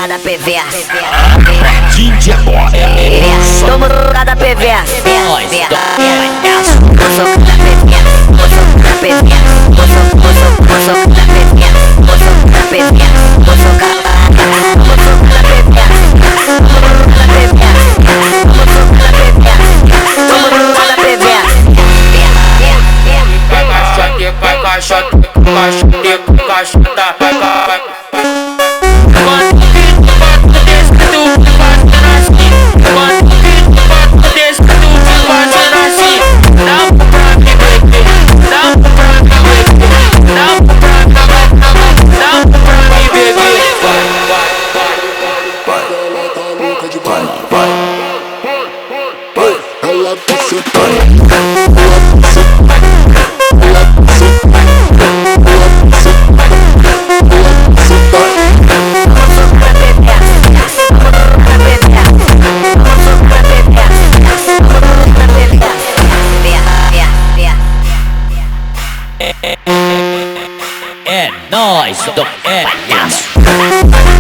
cada perversa. DJ Boy Tomo cada perversa. Nós do Vou socar na perversa. Vou socar na perversa. Vou socar na perversa. Vou socar na perversa. Vou socar na perversa. Vou socar na perversa. Tomo cada perversa. Vai caixote, caixote, caixota, vai caixote. Quando tu bate desse, tu bate assim. Quando tu bate desse, tu bate assim. Dá pra me beber, dá pra me beber, dá pra me beber. Ela é nós do palhaço.